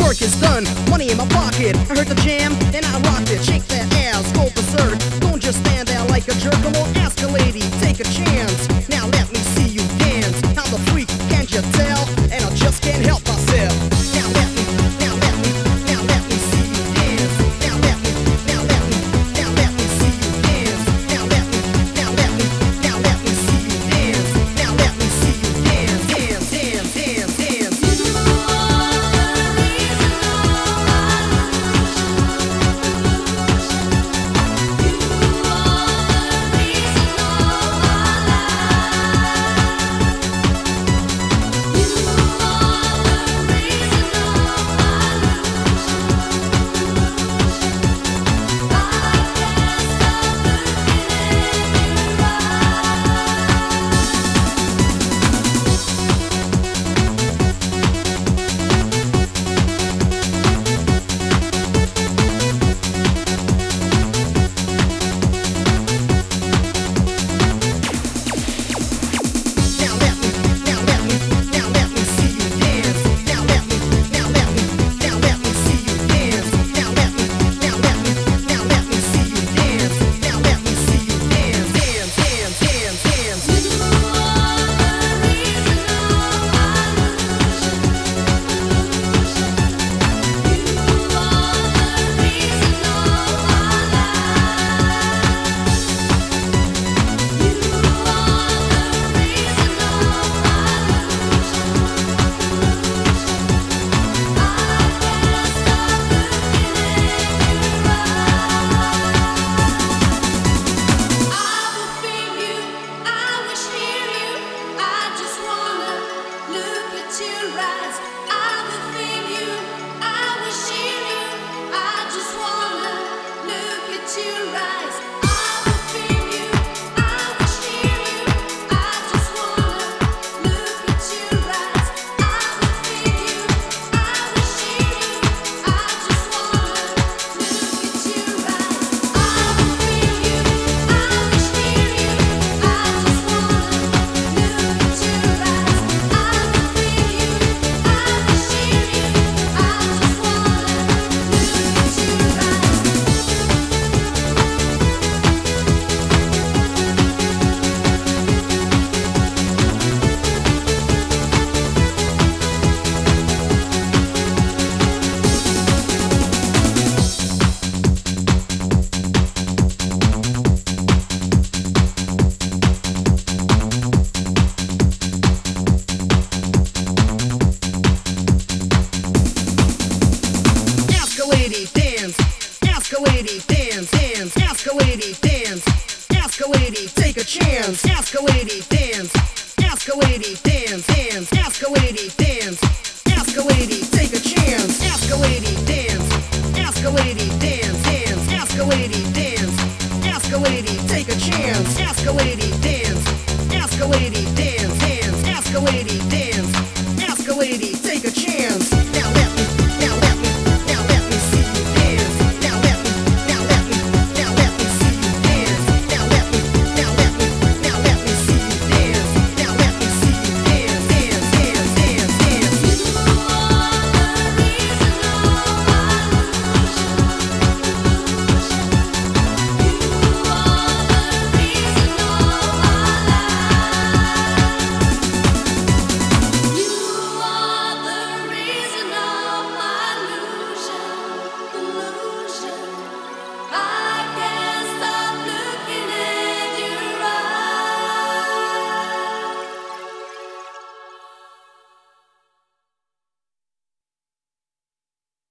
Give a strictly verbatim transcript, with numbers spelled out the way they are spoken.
work is done, money in my pocket. I heard the jam, and I rocked it. Shake that ass, go berserk. Don't just stand there like a jerk. Come on, ask a lady, take a chance. Now let me see you dance. I'm the freak, can't you tell? And I just can't help myself. Now let me, now let me, now let me see you dance. Now let me, now let me, now let me see you dance. Now let me, now let me, now let me see you dance. Now let me see you dance, dance, dance, dance, dance. Chance, ask a lady, dance. Ask a lady, dance, dance. Ask a lady, dance. Ask a lady, take a chance. Ask a lady, dance. Ask a lady, dance, dance. Ask a lady, dance. Ask a lady, take a chance. Ask a lady.